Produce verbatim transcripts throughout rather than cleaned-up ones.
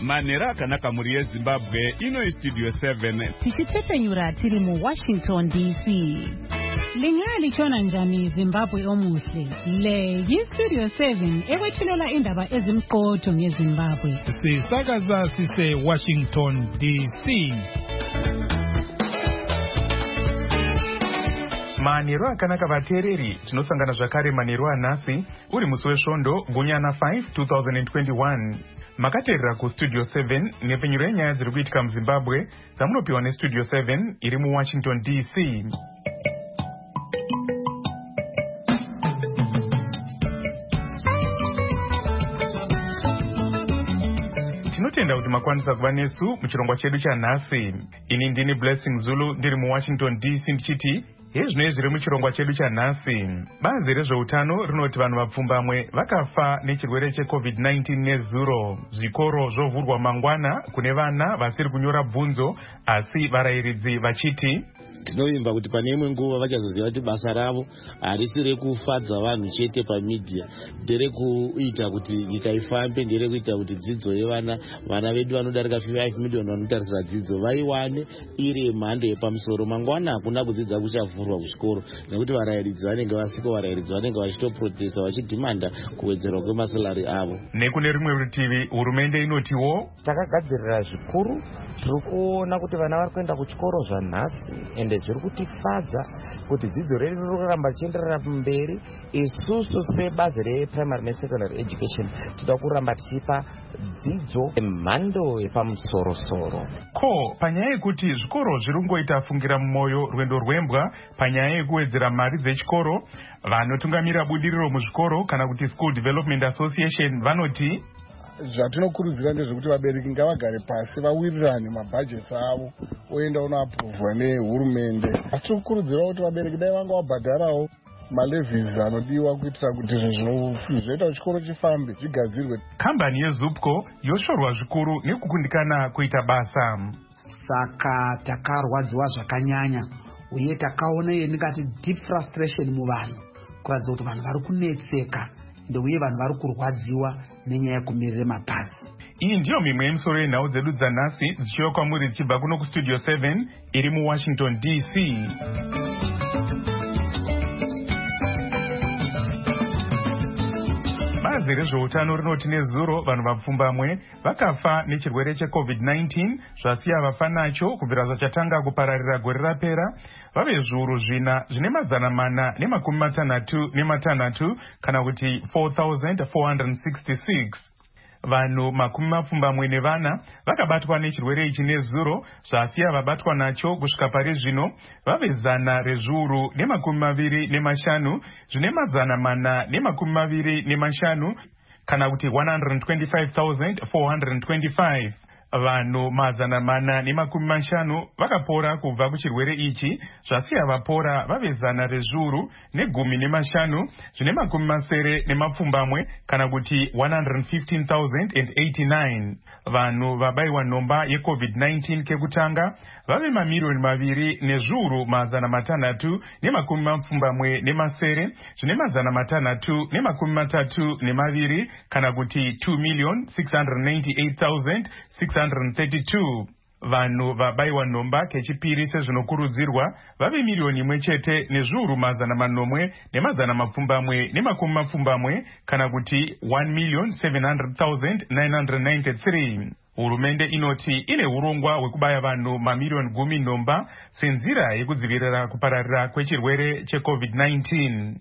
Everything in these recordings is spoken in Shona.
manhero akanaka muri yezimbabwe ino studio seven tichitepenyura tiri mu Washington D C. Lingali chona njani Zimbabwe omuhle. Le yi Studio seven ewethulela indaba ezimqotho ngeZimbabwe. Sisakaza sise Washington D C. Manhero akanaka vateereri, tinosangana zvakare manhero anhasi uri musi wesvondo gunyana five two thousand twenty-one. Makateerera kustudio seven nepenyuro yenyaya dziri kuitika muZimbabwe dzamunopiwa nestudio seven iri muWashington D C. Tinotenda kuti makwanisa kuva nesu muchirongwa chedu chanhasi. Ini ndini Blessing Zulu ndiri muWashington D C ndichiti hezvino zviri muchirongwa chedu chanhasi. Bazi rezveutano rinoti vanhu vapfumbamwe vakafa nechirwere checovid nineteen nezuro. Zvikoro zvovhurwa mangwana kune vana vasiri kunyora bvunzo asi varayiridzi vachiti tinovimba kuti pane imwe nguva vachazoziva kuti basa ravo harisi rekufadza vanhu chete pamedia, nderekuita kuti nyika ifambe, nderekuita kuti dzidzo yevana vana vedu vanodarika five million vanotarisira dzidzo vaiwane iri mhando yepamusoro. Mangwana hakuna kudzidza kuchavhurwa kuzvikoro nekuti varayiridzi vanenge vasiko, varayiridzi vanenge vachitoprotesta vachidhimanda kuwedzerwa kwemasalari avo. Nekune rimwe rutivi hurumende inotiwo takagadzirira zvikuru, tiri kuona kuti vana vari kuenda kuchikoro zvanhasi ende zviri kutifadza kuti dzidzo redu riri kuramba richienderera mberi. Isusu sebazi reprimary nesecondary education tinoda kuramba tichipa dzidzo emhando yepamusorosoro. Ko panyaya yekuti zvikoro zviri kungoita fungira mumwoyo rwendo rwembwa panyaya yekuwedzera mari dzechikoro, vanotungamira budiriro muzvikoro kana kuti School Development Association vanoti zvatinokurudzira ndezvekuti vabereki ngavagare pasi vawirirane mabhajeti avo oenda unoapuruvhwa nehurumende. Asi tikukurudzira kuti vabereki dai vanga vabhadharawo malevies anodiwa kuitira kuti zvinhu zvinoita chikoro chifambe zvigadzirwe. Kambani yeZupco yoshorwa zvikuru nekukundikana kuita basa. Saka takarwadziwa zvakanyanya uye takaona yenikati deep frustration muvanhu kuratidza kuti vanhu vari kunetseka ndeuye vanhu vari kurwadziwa nenyaya yekumirira mabhazi. Iyi ndiyo mimwe yemisoro yenhau dzedu dzanhasi dzichiuya kwamuri dzichibva kuno kustudio seven iri muWashington D C. Bazi rezveutano rinoti nezuro vanhu vapfumbamwe vakafa nechirwere checovid nineteen zvasiya vafa nacho kubvira zvachatanga kupararira gore rapera vave zviuru zvina zvine mazana mana nemakumi matanhatu nematanhatu kana kuti four thousand four hundred sixty-six. Vanhu makumi mapfumbamwe nevana vakabatwa nechirwere ichi nezuro zvasiya vabatwa nacho kusvika pari zvino vave zana rezviuru nemakumi maviri nemashanu zvine mazana mana nemakumi maviri nemashanu kana kuti one hundred twenty-five thousand four hundred twenty-five. Vanhu mazana mana nemakumi mashanu vakapora kubva kuchirwere ichi zvasiya vapora vave zana rezviuru negumi nemashanu zvine makumi masere nemapfumbamwe kana kuti one hundred fifteen thousand eighty-nine. Vanhu vabayiwa nhomba yecovid nineteen kekutanga vave mamiliyoni maviri nezviuru mazana matanhatu nemakumi mapfumbamwe nemasere zvine mazana matanhatu nemakumi matatu nemaviri kana kuti two million six hundred ninety-eight thousand six hundred thirty-two. Vanhu vabayiwa nhomba kechipiri sezvinokurudzirwa vave miliyoni imwe chete nezviuru mazana manomwe nemazana mapfumbamwe nemakumi mapfumbamwe kana kuti one million seven hundred thousand nine hundred ninety-three. Hurumende inoti ine urongwa hwekubaya vanhu mamiliyoni gumi nhomba senzira yekudzivirira kupararira kwechirwere checovid nineteen.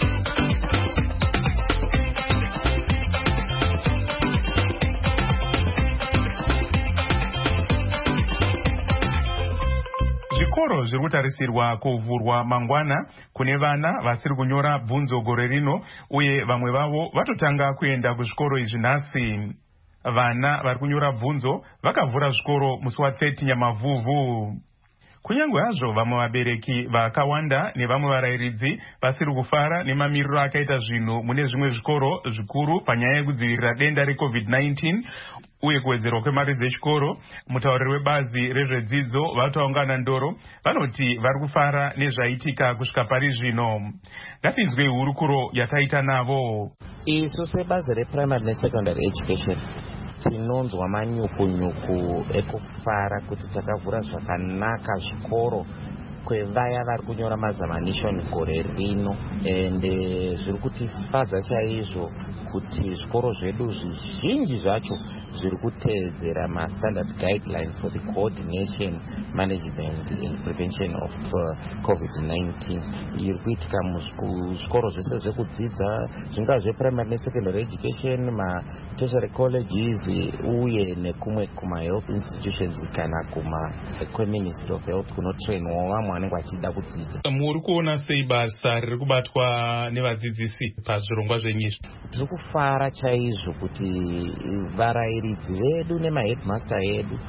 Zvikoro zviri kutarisirwa kuvhurwa mangwana kune vana vasiri kunyora bvunzo gore rino uye vamwe vavo vatotanga kuenda kuzvikoro izvi nhasi. Vana vari kunyora bvunzo vakavhura zvikoro musi wa thirty Nyamavhuvhu. Kunyange hazvo vamwe vabereki vakawanda nevamwe varayiridzi vasiri kufara nemamiriro akaita zvinhu mune zvimwe zvikoro zvikuru panyaya yekudzivirira denda recovid nineteen uye kuwedzerwa kwemari dzechikoro, mutauriri webazi rezvedzidzo vataungana ndoro vanoti vari kufara nezvaitika kusvika pari zvino. Ngatinzwe hurukuro yataita navo. Isu sebazi reprimary nesecondary education tinonzwa manyuku-nyuku ekufara kuti takavhura zvakanaka zvikoro kwevaya vari kunyora mazamanishoni gore rino, ende zviri kutifadza chaizvo kuti zvikoro zvedu zvizhinji zvacho zviri kuteedzera mastandard guidelines for the coordination, management and prevention of uh, covid nineteen. iri kuitika muzvikoro zvese zvekudzidza, zvingaa zveprimary nesecondary education, matertiary colleges uye nekumwe kuma-health institutions kana kuma kweministry of health kunotrainwa vamwe vanenge vachida kudzidza. Muri kuona sei basa riri kubatwa nevadzidzisi pazvirongwa zvenyizvi? Tiri kufara chaizvo kuti varairidzi vedu nemaheadmaster edu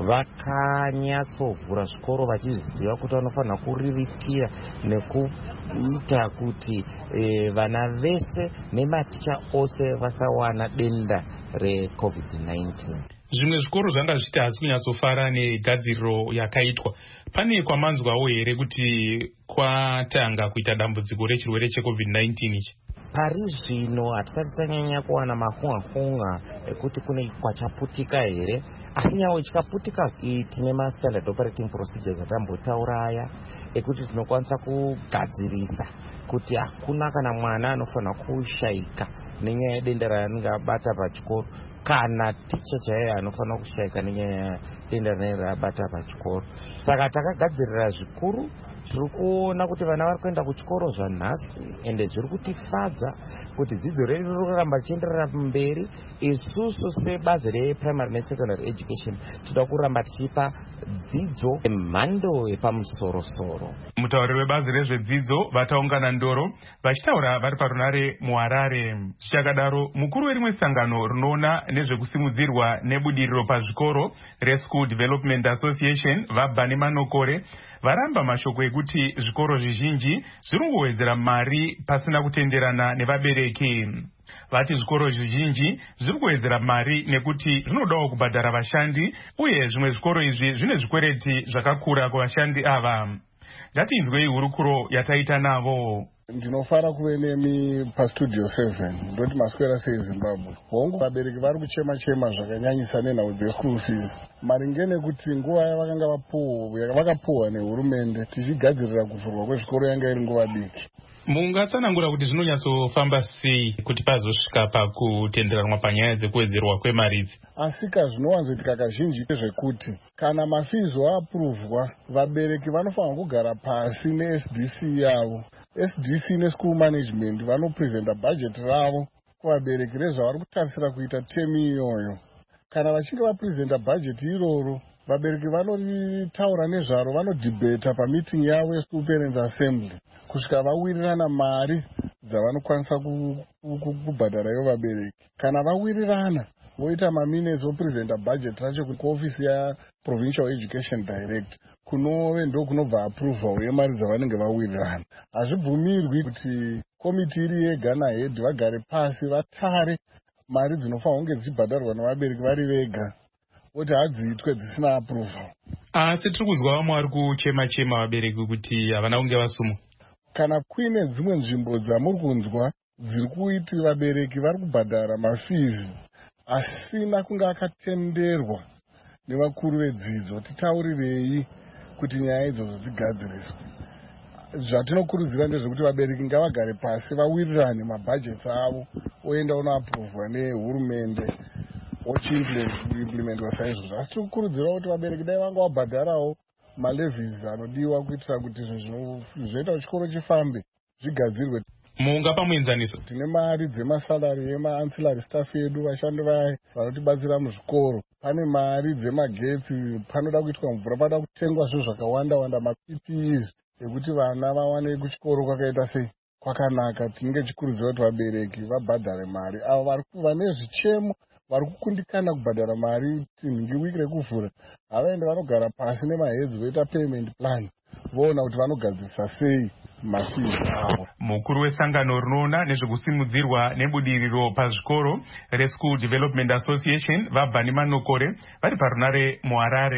vakanyatsovhura zvikoro vachiziva kuti vanofanira kuriritira nekuita kuti e, vana vese nematicha ose vasawana denda recovid nineteen. Zvimwe zvikoro zvanga zvichiti hasi kunyatsofara negadziriro yakaitwa. Pane kwamanzwawo here kuti kwatanga kuita dambudziko rechirwere checovid nineteen ichi? Pari zvino hatisati tanyanya kuwana mahunga-hunga ekuti kune kwachaputika here, asi nyawo chikaputika tine mastandard operating procedures atambotaura aya ekuti tinokwanisa kugadzirisa kuti hakuna kana mwana anofanira kushaika nenyaya yedenda raanenge abata pachikoro, kana ticha chaiye anofanira kushaika nenyaya yedenda rinenge rabata pachikoro. Saka takagadzirira zvikuru. Tiri kuona kuti vana vari kuenda kuchikoro zvanhasi, ende zviri kutifadza kuti dzidzo redu riri kuramba richienderera mberi. Isusu sebazi reprimary nesecondary education toda kuramba tichipa dzidzo emhando yepamusoro-soro. Mutauri webazi rezvedzidzo vataungana Ndoro vachitaura vari parunare muHarare. Zvichakadaro, mukuru werimwe sangano rinoona nezvekusimudzirwa nebudiriro pazvikoro reSchool Development Association vaBhani Manokore varamba mashoko ekuti zvikoro zvizhinji zviri kungowedzera mari pasina kutenderana nevabereki. Vati zvikoro zvizhinji zviri kuwedzera mari nekuti zvinodawo kubhadhara vashandi, uye zvimwe zvikoro izvi zvine zvikwereti zvakakura kuvashandi ava. Ngatinzwei hurukuro yataita navo. Ndinofara kuve nemi pastudio seven ndoti maswera seZimbabwe. Hongu vabereki vari kuchema-chema zvakanyanyisa nenhau dzeschool fees. Maringe nekuti nguva yavakanga vakapuhwa nehurumende tichigadzirira kuvhurwa kwezvikoro yanga iri nguva diki. Mungatsanangura kuti zvinonyatsofamba sei kuti pazosvika pakutenderanwa panyaya dzekuwedzerwa kwemari idzi? Asika zvinowanzoitika kazhinji zvekuti kana mafizo apuruvhwa, vabereki vanofanira kugara pasi ne-S D C yavo. S D C neschool management vanopresenta budget ravo kuvabereki rezvavari kutarisira kuita temi iyoyo. Kana vachinge vapresenta budget iroro, vabereki vanoritaura nezvaro, vanodhibheta pamiting yavo yeschool parents assembly kusvika vawirirana mari dzavanokwanisa kubhadharayo vabereki. Kana vawirirana, voita maminutes opresenta budget racho kuofisi yaProvincial Education Director, kunove ndo kunobva approval yemari dzavanenge vawirirana. Hazvibvumirwi kuti komiti iri yega nahead vagare pasi vatare mari dzinofanira kunge dzichibhadharwa navabereki vari vega, kuti hadziitwe dzisina approval. Asi tiri kuzwa vamwe vari kuchema-chema vabereki kuti havana kunge vasumwa. Kana kuine dzimwe nzvimbo dzamuri kunzwa dziri kuiti vabereki vari kubhadhara mafizi asina kunge akatenderwa nevakuru vedzidzo, titaurirei kuti nyaya idzodzo dzigadziriswe. Zvatinokurudzira ndezvekuti vabereki ngavagare pasi vawirirane mabhajeti avo oenda unoapuruvhwa nehurumende ochiimplementwa saizvozvo. Asi tiri kukurudzira kuti vabereki dai vanga vabhadharawo malevies anodiwa kuitira kuti zvinhu zvinoita kuti chikoro chifambe zvigadzirwe. Mungapa muenzaniso? Tine mari dzemasalari ema-ancillary staff edu, vashandi vaya vanotibatsira muzvikoro. Pane mari dzemagetsi, panoda kuitwa mvura, panoda kutengwa zvinhu zvakawanda-wanda, ma-P P Es ekuti vana vawane kuchikoro kwakaita sei kwakanaka. Tinenge chikurudzira kuti vabereki vabhadhare mari. Avo vane zvichemo vari kukundikana kubhadhara mari tinhingi wiki rekuvhura, havaende vanogara pasi nemahedzi voita payment plan, voona kuti vanogadzirisa sei mafizi avo. Mukuru wesangano rinoona nezvekusimudzirwa nebudiriro pazvikoro reSchool Development Association vaBhani Manokore vari parunare muHarare.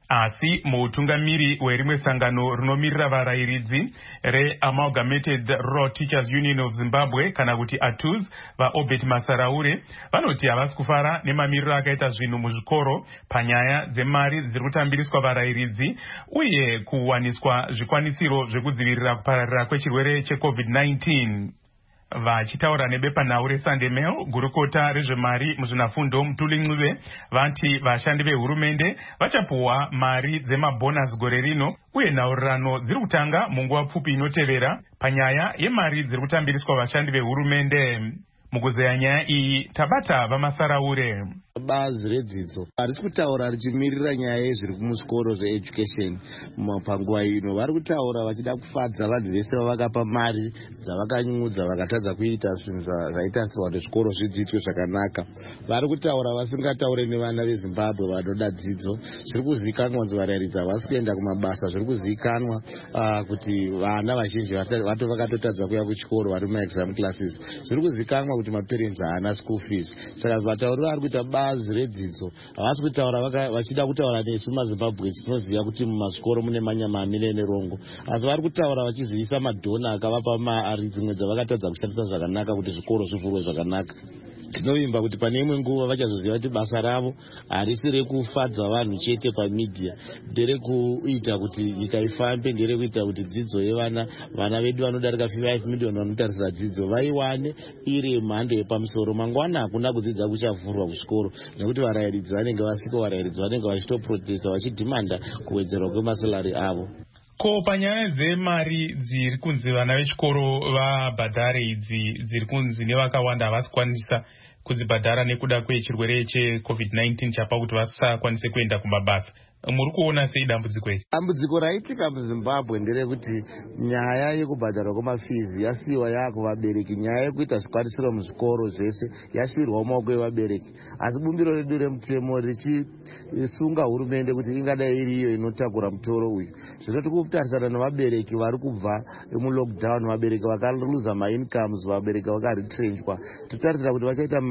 asi mutungamiri werimwe sangano rinomirira varayiridzi reAmalgamated Rural Teachers Union of Zimbabwe kana kuti A T U Z vaObert Masaraure vanoti havasi kufara nemamiriro akaita zvinhu muzvikoro panyaya dzemari dziri kutambiriswa varayiridzi uye kuwaniswa zvikwanisiro zvekudzivirira kupararira kwechirwere checovid nineteen. Vachitaura nebepanhau reSunday Mail, gurukota rezvemari muzvinafundo Mutuli Ncube vati vashandi vehurumende vachapuwa mari dzemabhonasi gore rino uye nhaurirano dziri kutanga munguva pfupi inotevera panyaya yemari dziri kutambiriswa vashandi vehurumende. Mukuzeya nyaya iyi tabata vamasaraure. Bazi redzidzo harisi kutaura richimirira nyaya yezviri kumuzvikoro zveeducation panguva ino. Vari kutaura vachida kufadza vanhu vese vavakapa mari dzavakanyudza vakatadza kuita zvinhu zvaitarisirwa kuti zvikoro zvidzidzwe zvakanaka. Vari kutaura vasingataure nevana veZimbabwe vanoda dzidzo. Zviri kuzivikanwa kuti varayiridzi havasi kuenda kumabasa. Zviri kuzivikanwa uh, kuti vana vazhinji vato vakatotadza kuya kuchikoro vari mumaexam classes. Zviri kuzivikanwa kuti maparents haana school fees. Saka vatauri vari kuita bazi redzidzo havasi kutaura vachida kutaura nesu maZimbabwe tinoziva kuti mumazvikoro mune manyama amine nerongo, asi vari kutaura vachizivisa madhona akavapa mari dzimwe dzavakatadza kushandisa zvakanaka kuti zvikoro zvivhurwe zvakanaka. Tinovimba kuti pane imwe nguva vachazoziva kuti basa ravo harisi rekufadza vanhu chete pamidhia, nderekuita kuti nyika ifambe, nderekuita kuti dzidzo yevana vana vedu vanodarika five million vanotarisira dzidzo vaiwane iri mhando yepamusoro. Mangwana hakuna kudzidza kuchavhurwa kuchikoro nekuti varayiridzi vanenge vasika, varayiridzi vanenge vachitoprotesta vachidhimanda kuwedzerwa kwemasalari avo. Ko panyaya dzemari dziri kunzi vana vechikoro vabhadhare idzi dziri kunzi nevakawanda havasi kwanisa kudzibhadhara nekuda kwechirwere checovid nineteen chapa kuti vasakwanise kuenda kumabasa, muri kuona sei dambudziko iri? Dambudziko raitika muZimbabwe nderekuti nyaya yekubhadharwa kwemafizi yasiyiwa yakuvabereki. Nyaya yekuita zvikwanisiro muzvikoro zvese yasiyirwa mumaoko evabereki, asi bumbiro redu remutemo richisunga hurumende kuti ingadai iriyo inotakura mutoro uyu. Zvino tiri kutarisana nevabereki vari kubva mulockdown, vabereki vakaluza maincomes, vabereki vakaretrenchwa. Titarisira kuti vachaita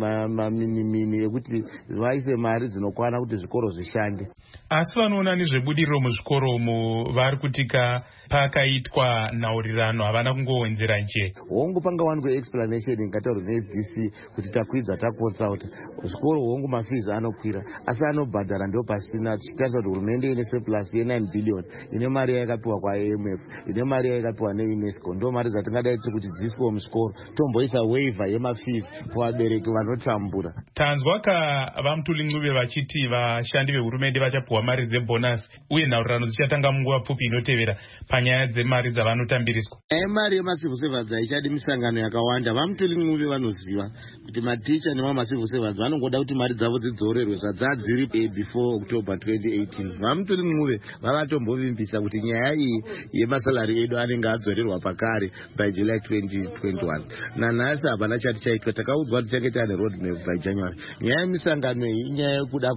maminimini ekuti vaise mari dzinokwana kuti zvikoro zvishande. Asi vanoona nezvebudiriro muzvikoro umu vari kutika pakaitwa nhaurirano havana kungowenzera nje. Hongu panga wanikwe explanation ingataurwa ne S D C kuti takwidza takonsaut zvikoro, hongu mafizi anokwira asi anobhadhara ndio pasina. Tichitarisa kuti hurumende ine surplus ye nine billion ine mari yakapiwa kwa A M F, ine mari yakapiwa neUNESCO, ndo mari dzatingadai tiri kuti dziiswe muzvikoro, tomboisa waiver yemafizi kuvabereki vanotambura. Tanzwa ka vaMutuli Ncube vachiti vashandi vehurumende vachapuwa mari dzebhonasi uye nhaurirano dzichatanga munguva pfupi inotevera panyaya dzemari dzavanotambiriswa. Mari yemacivil servants haichadi misangano yakawanda. vaMutuli Ncube vanoziva kuti maticha nemamacivil servants vanongoda kuti mari dzavo dzidzorerwe zvadzadziri before October twenty eighteen. vaMutuli Ncube vavatombovimbisa kuti nyaya iyi yemasalari edu anenge adzorerwa pakare by July twenty twenty-one. Nanhasi hapana chati chaitwa. Takaudzwa kuti change tane roadmap by January. Nyaya yemisangano iyi inyaya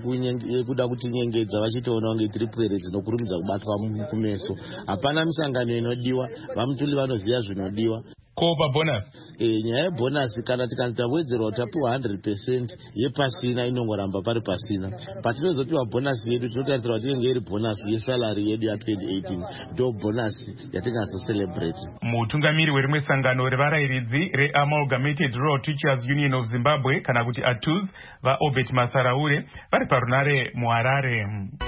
yekuda kutinyengedza vachitoona kunge tiri pwere dzinokurumidza kubatwa kumeso. Hapana misangano inodiwa, vaMutuli vanoziva zvinodiwa. Ko pabhonasi e, nyaya yebhonasi kana tikanzi tawedzerwa tapiwa one hundred percent yepasina inongoramba pari pasina. Patinozopiwa bhonasi yedu tinotarisirwa kuti inenge iri bhonasi yesalari yedu ya twenty eighteen, ndo bhonasi yatingazocelebrate. Mutungamiri werimwe sangano revarayiridzi reAmalgamated Rural Teachers Union of Zimbabwe kana kuti A T U Z vaObert Masaraure vari parunare muHarare.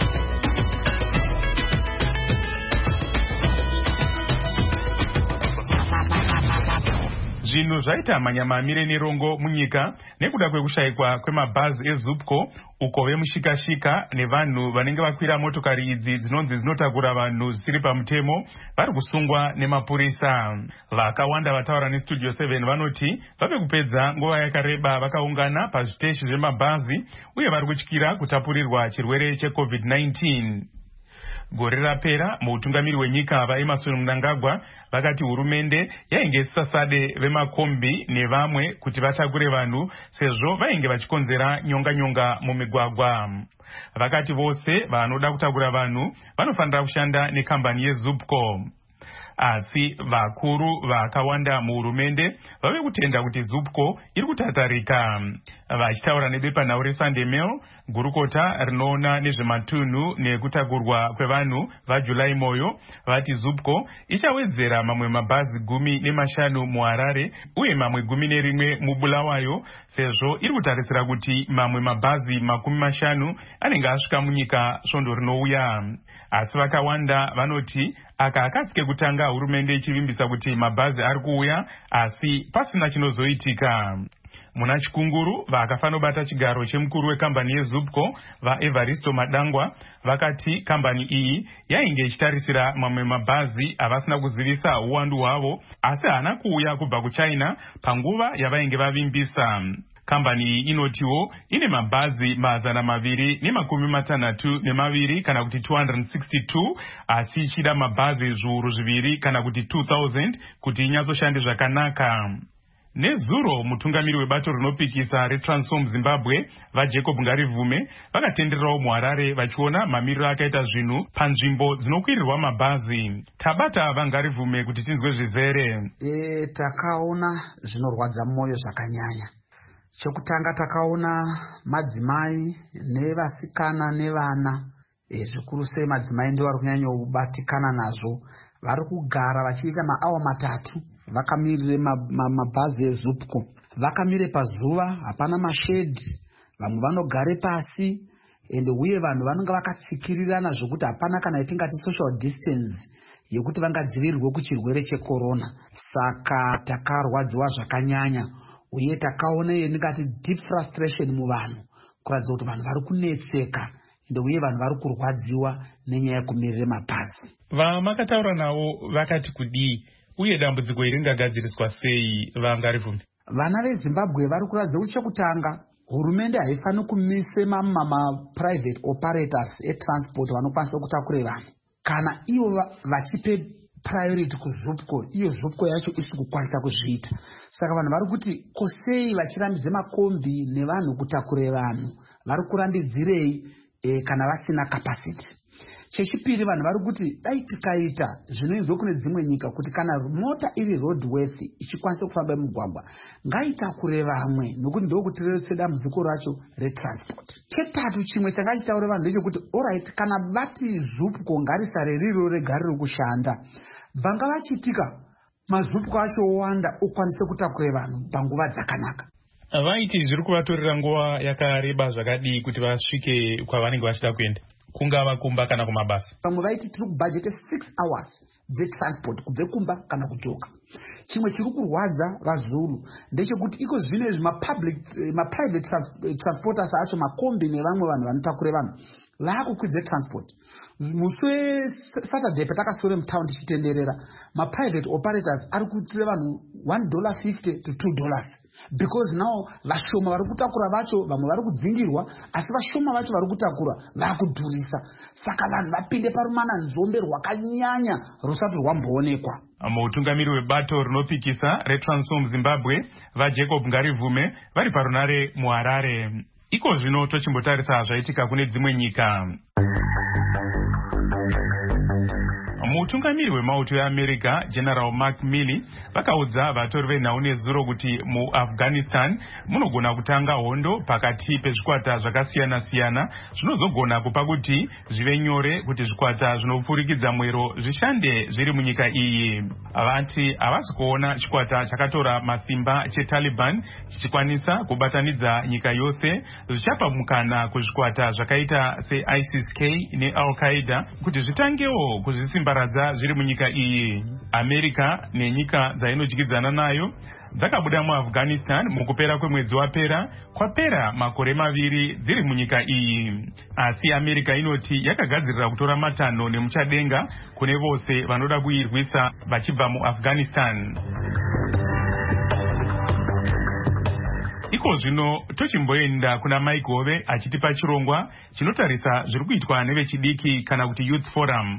Zvinhu zvaita manyama amire nerongo munyika nekuda kwekushayikwa kwemabhazi eZupco uko vemushikashika nevanhu vanenge vakwira motokari idzi dzinonzi dzinotakura vanhu zvisiri pamutemo vari kusungwa nemapurisa. Vakawanda vataura neStudio seven vanoti vave kupedza nguva yakareba vakaungana pazviteshi zvemabhazi uye vari kutyira kutapurirwa chirwere checovid nineteen. Gore rapera muutungamiri wenyika vaEmmerson Mnangagwa vakati hurumende yainge sasade vemakombi nevamwe kuti vatakure vanhu sezvo vainge vachikonzera nyonga nyonga mumigwagwa. Vakati vose vanoda kutakura vanhu vanofanira kushanda nekambani yeZupco. asi vakuru vakawanda muhurumende vave kutenda kuti Zupco iri kutatarika. Vachitaura nebepanhau reSunday Mail, gurukota rinoona nezvematunhu nekutakurwa kwevanhu vaJulai Moyo vati Zupco ichawedzera mamwe mabhazi gumi nemashanu muHarare uye mamwe gumi nerimwe muBulawayo, sezvo iri kutarisira kuti mamwe mabhazi makumi mashanu anenge asvika munyika svondo rinouya. Asi vakawanda vanoti aka akasike kutanga hurumende ichivimbisa kuti mabhazi ari kuuya asi pasina chinozoitika. Muna Chikunguru vakafanobata chigaro chemukuru wekambani yeZupco vaEvaristo Madangwa vakati kambani iyi yainge ichitarisira mamwe mabhazi avasina kuzivisa uwandu hwavo asi haana kuuya kubva kuChina panguva yavainge vavimbisa. Kambani iyi inotiwo ine mabhazi mazana maviri nemakumi matanhatu nemaviri kana kuti two hundred sixty-two asi ichida mabhazi zviuru zviviri kana kuti two thousand kuti inyazoshande zvakanaka. Nezuro mutungamiri webato rinopikisa reTransform Zimbabwe vaJacob Ngarivume vakatendererawo muHarare vachiona mamiriro akaita zvinhu panzvimbo dzinokwirirwa mabhazi. Tabata vaNgarivume kuti tinzwe zvizere. E, takaona zvinorwadza mwoyo zvakanyanya. Chekutanga takaona madzimai nevasikana nevana, e, zvikuru sei madzimai ndiwo vari kunyanya kubatikana nazvo, vari kugara vachiita maawa matatu vakamirire mabhazi eZupco. Vakamire pazuva, hapana mashedhi, vamwe vanogare pasi, ende uye vanhu vanenge vakatsikirirana zvokuti hapana kana yatingati social distance yekuti vangadzivirirwe kuchirwere checorona. Saka takarwadziwa zvakanyanya uye takaona yatingati deep frustration muvanhu, kuratidza kuti vanhu vari kunetseka ende uye vanhu vari kurwadziwa nenyaya yekumirire mabhazi. Vamakataura navo vakati kudii uye dambudziko iri ringagadziriswa sei vaNgarivume? Vana veZimbabwe vari kuratidza kuti chekutanga hurumende haifaniri kumise mama-private operators etransport vanokwanisa kutakura vanhu. Kana ivo vachipe priority kuZupco, iyo Zupco yacho isi kukwanisa kuzviita. Saka vanhu vari kuti kosei vachirambidze makombi nevanhu kutakure vanhu, vari kurambidzirei e, kana vasina capacity. Chechipiri vanhu vari kuti dai tikaita zvinoizwa kune dzimwe nyika kuti kana mota iri roadworthy ichikwanisa kufamba mugwagwa ngaitakure vamwe, nokuti ndokuti rese dambudziko racho retransport. Chetatu chimwe changachitaura vanhu ndechekuti alright, kana vati Zupco ngarisare riro regare rekushanda, vanga vachitika maZupco acho owanda ukwanise kutakure vanhu panguva dzakanaka. Vaiti zviri kuvatorera nguva yakareba zvakadii kuti vasvike kwavanenge vachida kuenda, kungava kumba kana kumabasa? Vamwe vaiti tiri kubhajete six hours dzetransport kubve kumba kana kudzoka. Chimwe chiri kurwadza vaZulu ndechekuti iko zvino izvi mapublic maprivate trans, transporters acho makombi nevamwe vanhu vanotakure vanhu vakukwidze transport. Musi weSaturday patakasore mutaundi tichitenderera, maprivate operators ari kuitire vanhu one dollar fifty to two dollars, because now vashoma vari kutakura vacho vamwe vari kudzingirwa, asi vashoma vacho vari kutakura vakudhurisa. Saka vanhu vapinde parumana nzombe rwakanyanya rusati rwamboonekwa. Mutungamiri webato rinopikisa reTransform Zimbabwe vaJacob Ngarivume vari parunare muHarare. Iko zvino tochimbotarisa zvaitika kune dzimwe nyika. Mutungamiri wemauto yeAmerica General Mark Milley vakaudza vatori venhau nezuro kuti muAfghanistan munogona kutanga hondo pakati pezvikwata zvakasiyana siyana zvinozogona kupa kuti zvive nyore kuti zvikwata zvinopfurikidza mwero zvishande zviri munyika iyi. Vati havasi kuona chikwata chakatora masimba cheTaliban chichikwanisa kubatanidza nyika yose zvichapa mukana kuzvikwata zvakaita seISIS-K neAl-Qaeda kuti zvitangewo kuzvisimbaradza zviri munyika iyi. America nenyika dzainodyidzana nayo dzakabuda muAfghanistan mukupera kwemwedzi wapera kwapera makore maviri dziri munyika iyi. Asi America inoti yakagadzirira kutora matanho nemuchadenga kune vose vanoda kuirwisa vachibva muAfghanistan. Iko zvino tochimboenda kuna Mike Hove achitipa chirongwa chinotarisa zviri kuitwa nevechidiki kana kuti Youth Forum.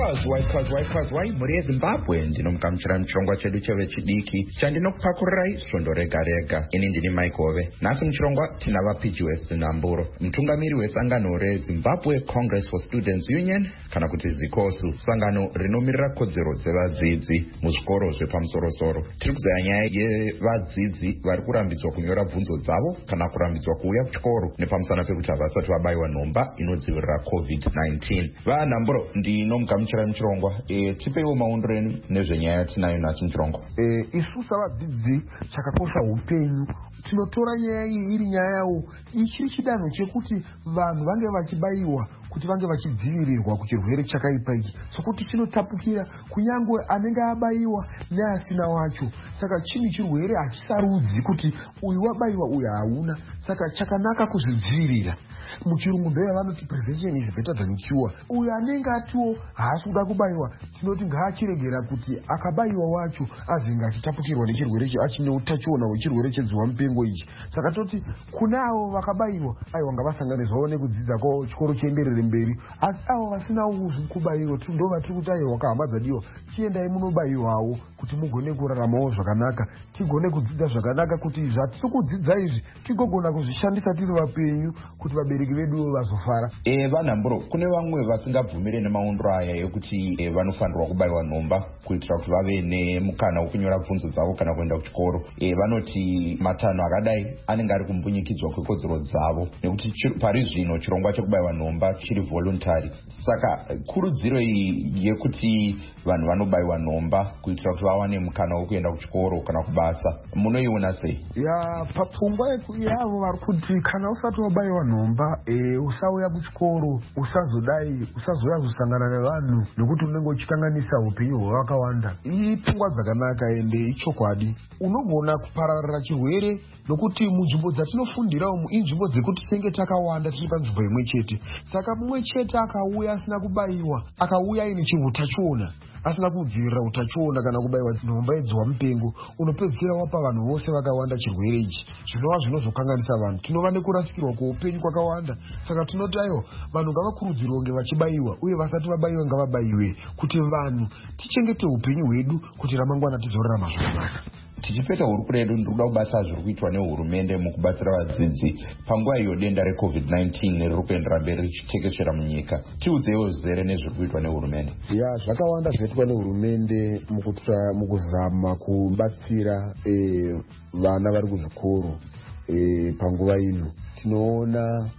kwazwai kwazwai kwazwai mhuri yezimbabwe ndinomugamuchira muchirongwa chedu chevechidiki chandinokupakurai svondo rega rega. Ini ndini maikove. Nhasi muchirongwa tina vaP G S Namburo, mutungamiri wesangano reZimbabwe Congress for Students Union kana kuti zikosu, sangano rinomirira kodzero dzevadzidzi muzvikoro zvepamusorosoro. Tiri kuzaya nyaya yevadzidzi vari kurambidzwa kunyora bvunzo dzavo kana kurambidzwa kuuya kuchikoro nepamusana pekuti havasati vabayiwa nhomba inodzivirira covid nineteen. vanhamburo ndinomugamuchira muchirongwa. E, tipeiwo maondero enu nezvenyaya yatinayo nhasi muchirongwa. E, isu savadzidzi chakakosha upenyu tinotora nyaya iyi iri nyaya yawo ichiri chidanho chekuti vanhu vange vachibayiwa kuti vange vachidzivirirwa kuchirwere chakaipa ichi, sokuti chinotapukira kunyangwe anenge abayiwa neasina wacho. Saka chini chirwere hachisarudzi kuti uyu wabayiwa uyu hauna. Saka chakanaka kuzvidzivirira. Muchirungu mbeva vanoti prevention is better than cure. Uyu anenge atiwo haasi kuda kubayiwa tinoti ngaachiregera kuti akabayiwa wacho azinga achitapukirwa nechirwere ichi achine utachiona hwechirwere chedzihwa mupengo ichi. Saka toti kunavo vakabayiwa aiwa ngavasanganizwawo nekudzidza kwavo chikoro chienderere mberi. Asi avo vasina kubayiwa ndo vatiri kuti aiwa wakahambadzadiwa chiendai munobayiwawo kuti mugone kuraramawo zvakanaka, tigone kudzidza zvakanaka, kuti zvatiri kudzidza izvi tigogona kuzvishandisa tiri vapenyu kuti vabereki vedu vazofara. E, vanhamburo kune vamwe vasingabvumire nemaondero aya ekuti e, vanofanirwa kubayiwa nhomba kuitira kuti vave nemukana wekunyora bvunzo dzavo kana kuenda kuchikoro. E, vanoti matanho akadai anenge ari kumbunyikidzwa kwekodzero dzavo nekuti pari zvino chirongwa chekubayiwa nhomba chiri voluntary. Saka kurudziro iyi yekuti vanhu vanobayiwa nhomba kuitira kuti vawane mukana wekuenda kuchikoro kana kubasa, munoiona sei? Ya papfungwa yavo vari kuti kana usati wabayiwa nhomba e, usauya kuchikoro, usazodai usazoya kuzosangana nevanhu nekuti unenge uchikanganisa upenyu hwavakawanda. Ipfungwa dzakanaka ende ichokwadi. Unogona kupararira chirwere nokuti munzvimbo dzatinofundira umu inzvimbo dzekuti tinenge takawanda tiri panzvimbo imwe chete. Saka mumwe chete akauya asina kubayiwa, akauya ine chihutachiona, asina kudzivirira utachiona kana kubayiwa nhomba yedzihwa mupengo, unopedzisira wapa vanhu vose vakawanda chirwere ichi, zvinova zvinozokanganisa vanhu. Tinova nekurasikirwa kweupenyu kwakawanda. Saka tinoti aiwa vanhu ngavakurudzirwe kunge vachibayiwa, uye vasati vabayiwa ngavabayiwe kuti vanhu tichengete upenyu hwedu kuti ramangwana tizorarama zvakanaka. Tichipeta hurukuro yedu ndikuda kubata zviri kuitwa nehurumende mukubatsira vadzidzi panguva iyo denda recovid nineteen riri kuendera mberi richitekeshera munyika. Tiudzewo zere nezviri kuitwa nehurumende. Ya zvakawanda zvinoitwa nehurumende mukutsva mukuzama kubatsira e, vana vari kuzvikoro e, panguva ino. Tinoona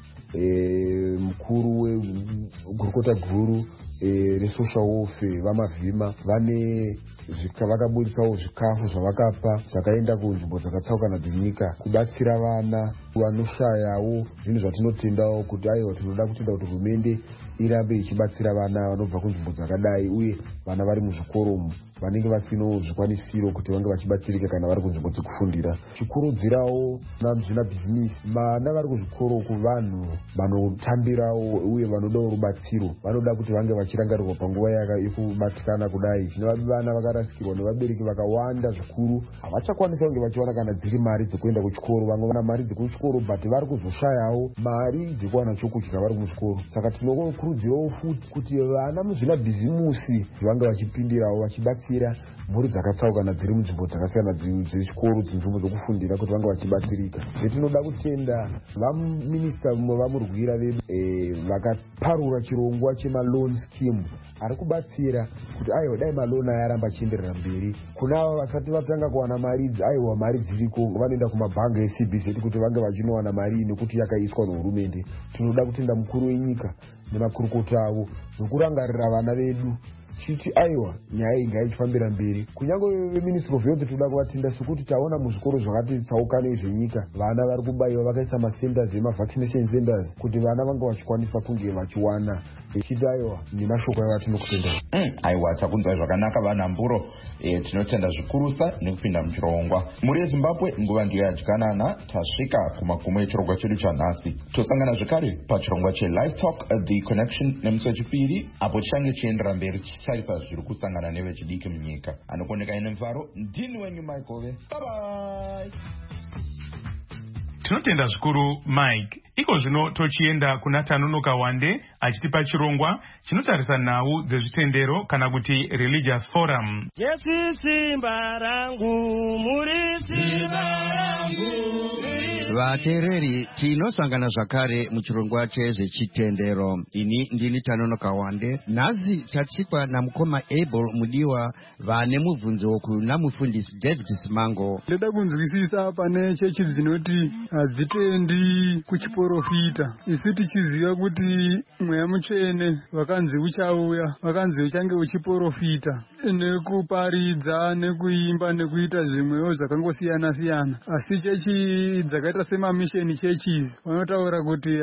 e, mukuru wegurukota guru e, resocial welfare vamavhima vane vakabuditsawo zvikafu zvavakapa zvakaenda kunzvimbo dzakatsaukana dzenyika kubatsira vana vanoshayawo. Zvinhu zvatinotendawo kuti aiwa tinoda kutenda kuti hurumende irambe ichibatsira vana vanobva kunzvimbo dzakadai, uye vana vari muzvikoro umu vanenge vasino zvikwanisiro kuti vange vachibatsirika kana vari kunzvimbo dzekufundira. Chikurudzirawo namuzvina bhizinisi vana vari kuzvikoro uku vanhu vanotambirawo uye vanodawo rubatsiro, vanoda kuti vange vachirangarirwa panguva yekubatikana kudai. Zvinovavi vana vakarasikirwa nevabereki vakawanda zvikuru, havachakwanisa kunge vachiwana kana dziri mari dzekuenda kuchikoro. Vamwe vana mari dzekuchikoro but vari kuzoshayawo mari dzekuwana chokudya vari kuchikoro. Saka tinokurudzirawo futi kuti vana muzvina bhizimusi vange vachipindirawo vachibatsira mhuri dzakatsaukana dziri munzvimbo dzakasiyana dzechikoro, nzvimbo dzokufundira kuti vange vachibatsirika. Zvetinoda kutenda vaminista vamurwira vedu e, vakaparura chirongwa chemaloan scheme ari kubatsira kuti aiwa dai maloni aya aramba achienderera mberi. Kunava vasati vatanga kuwana mari idzi, aiwa mari dziriko, vanoenda kumabhanga eC B Z kuti vange vachinowana mari nekuti yakaiswa nehurumende. Tinoda kutenda mukuru wenyika nemakurukota avo nokurangarira vana vedu chiti aiwa nyaya iyi ngaichifambira mberi. Kunyange veministry of health toda kuvatenda sekuti taona muzvikoro zvakati tsaukane zvenyika vana vari kubayiwa, vakaisa macenters emavaccination centers kuti vana vange vachikwanisa kunge vachiwana. Echiti aiwa nemashoko aya atinokutenda. Mm, aiwa takunzwa zvakanaka vanhamburo. E, tinotenda zvikurusa nekupinda muchirongwa. Muri yeZimbabwe nguva ndiyo yadyanana, tasvika kumagumo echirongwa chedu chanhasi. Tosangana zvekare pachirongwa cheLive Talk The Connection nemusi wechipiri, apo chichange chiendera mberi chichitarisa zviri kusangana nevechidiki munyika. Anokoneka ine mfaro ndini wenyu Maikove. Bye bye. Tinotenda zvikuru Mike. iko zvino tochienda kuna Tanonoka Wande achitipa chirongwa chinotarisa nhau dzezvitendero kana kuti religious forum. Jesu simba rangu, muri simba rangu. Vatereri tinosangana zvakare muchirongwa chezvechitendero. Ini ndini Tanonoka Wande. Nazi tatsikwa namukoma Abel Mudiwa vane mubvunzo kuna mufundisi David Simango. Ndida kunzwisisa pane chechi dzinoti hadzitendi kuchiprofita. Isu tichiziva kuti mweya mutsvene vakanzi uchauya, vakanzi uchange uchiprofita nekuparidza nekuimba nekuita zvimwewo zvakangosiyana siyana. Asi chechi dzakaita semamisheni churches vanotaura kuti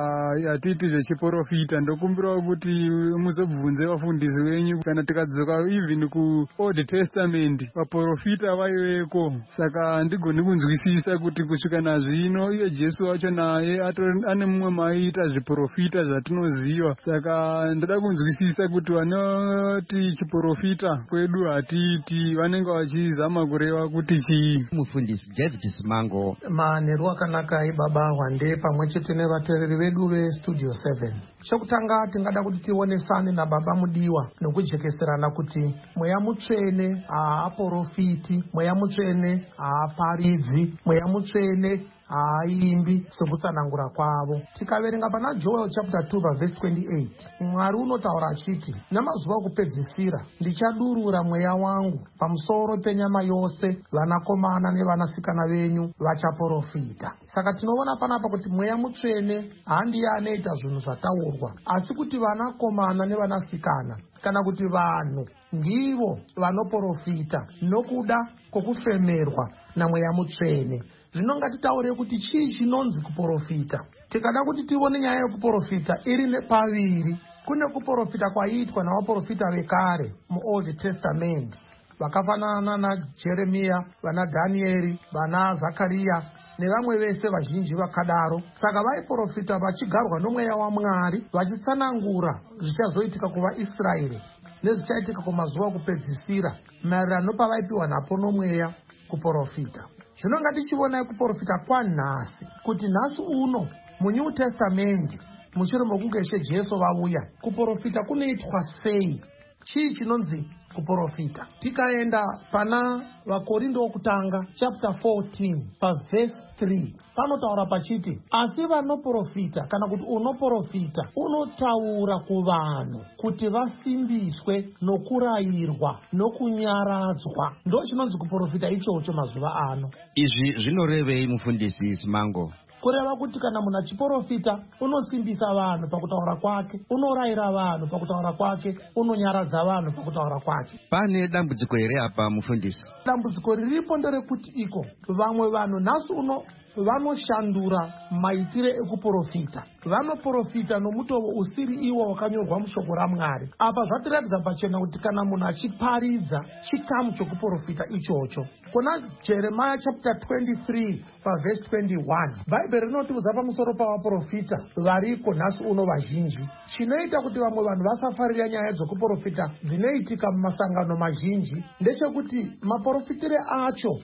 hatiti zvechiprofita. Ndokumbirawo kuti muzobvunze vafundisi venyu kana tikadzoka even ku Old Testament vaprofita vaiveko. Saka ndigoni kunzwisisa kuti kusvika nazvino iye Jesu wacho naye ane mumwe maita zviprofita zvatinoziva. Saka ndida kunzwisisa kuti vanoti chiprofita kwedu hatiti vanenge vachizama kureva kuti chii. Mufundisi David Simango. Manheru akanaka ibaba Wande pamwe chete nevateereri vedu vestudio seven. Chokutanga tingada kuti tionesane nababa Mudiwa nokujekeserana kuti mweya mutsvene haaprofiti, mweya mutsvene haaparidzi, mweya mutsvene haimbi sekutsanangura kwavo. Tikaverenga pana Joel chapter two verse twenty-eight, Mwari unotaura achiti, namazuva okupedzisira ndichadurura mweya wangu pamusoro penyama yose, vanakomana nevanasikana venyu vachaprofita. Saka tinoona panapa kuti mweya mutsvene handiye anoita zvinhu zvataurwa, asi kuti vanakomana nevanasikana kana kuti vanhu ndivo vanoprofita nokuda kwokufemerwa namweya mutsvene. Zvino ngatitaure kuti chii chinonzi kuprofita. Tikada kuti tione nyaya yekuprofita iri nepaviri. Kune kuprofita kwaiitwa navaprofita vekare muOld Testament vakafanana naJeremia, vana Danieri, vana Zakariya nevamwe vese vazhinji vakadaro. Saka vaiprofita vachigarwa nomweya waMwari vachitsanangura zvichazoitika kuvaIsraeri nezvichaitika kumazuva okupedzisira maererano pavaipiwa napo nomweya kuprofita. Zvino ngatichionai kuprofita kwanhasi kuti nhasi uno muNew Testament mushure mokunge Ishe Jesu vauya, kuprofita kunoitwa sei? Chii chinonzi kuprofita? Tikaenda pana vaKorinto wokutanga chapter fourteen verse three, panotaura pachiti, asi vanoprofita kana kuti unoprofita unotaura kuvanhu kuti vasimbiswe nokurayirwa nokunyaradzwa. Ndo chinonzi kuprofita ichocho mazuva ano. Izvi zvinorevei mufundisi Simango? Kureva kuti kana munhu achiprofita unosimbisa vanhu pakutaura kwake, unorayira vanhu pakutaura kwake, unonyaradza vanhu pakutaura kwake. Pane dambudziko here apa mufundisi? Dambudziko riripo nderekuti iko vamwe vanhu nhasi uno vanoshandura maitire ekuprofita. Vanoprofita nomutovo usiri iwo wakanyorwa mushoko raMwari. Apa zvatiratidza pachena kuti kana munhu achiparidza chikamu chokuprofita ichocho. Kuna Jeremiah chapter twenty-three verse twenty-one, Bhaibheri rinotiudza pamusoro pavaprofita variko nhasi uno vazhinji. Chinoita kuti vamwe vanhu vasafarira nyaya dzokuprofita dzinoitika mumasangano mazhinji ndechekuti maprofitire acho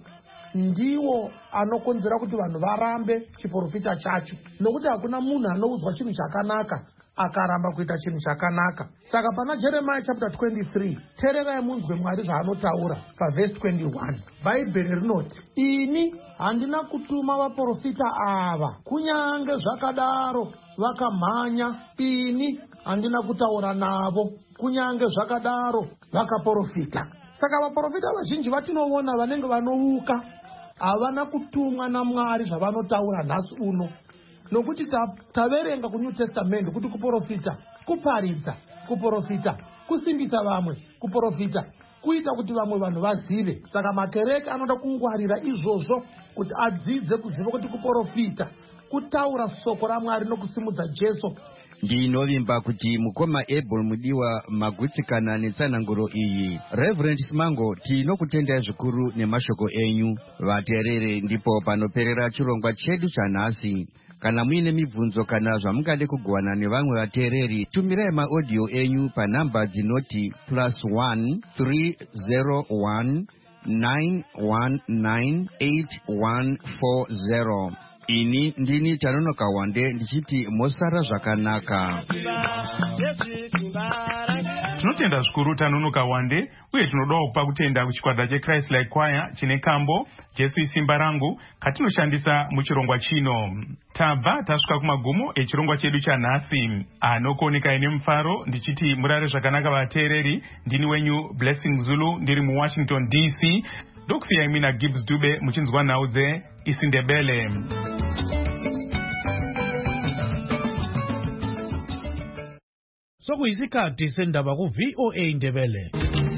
ndiwo anokonzera kuti vanhu varambe chiprofita chacho, nokuti hakuna munhu anoudzwa chinhu chakanaka akaramba kuita chinhu chakanaka. Saka pana Jeremiah chapter twenty-three, teererai munzwe Mwari zvaanotaura paverse twenty-one. Bhaibheri rinoti, ini handina kutuma vaprofita ava, kunyange zvakadaro vakamhanya, ini handina kutaura navo, kunyange zvakadaro vakaprofita. Saka vaprofita vazhinji vatinoona vanenge vanouka havana kutumwa naMwari zvavanotaura nhasi uno. Nokuti taverenga kuNew Testament kuti kuprofita kuparidza, kuprofita kusimbisa vamwe, kuprofita kuita kuti vamwe vanhu vazive. Saka makereke anoda kungwarira izvozvo kuti adzidze kuziva kuti kuprofita kutaura soko raMwari nokusimudza Jesu. Ndinovimba kuti mukoma Abel Mudiwa magutsikana netsananguro iyi. Reverend Simango, tinokutendai zvikuru nemashoko enyu. Vateerere, ndipo panoperera chirongwa chedu chanhasi. Kana muine mibvunzo kana zvamungade kugovana nevamwe vateereri, tumirai maaudio enyu panhamba dzinoti plus one three zero one nine one nine eight one four zero ini ndini Tanonoka Wande ndichiti mosara zvakanaka. Tinotenda zvikuru Tanonoka Wande uye tinodawo kupa kutenda kuchikwata cheChrist Like Choir chine kambo Jesu isimba rangu katinoshandisa muchirongwa chino. Tabva tasvika kumagumo echirongwa chedu chanhasi. Anokuoneka ine mufaro ndichiti murare zvakanaka vateereri. Ndini wenyu Blessing Zulu ndiri muWashington D C. Ndokusiyai mina Gibbs Dube muchinzwa nhau dze Isindebele. Sokuyisikhathi sendaba ku V O A Indebele.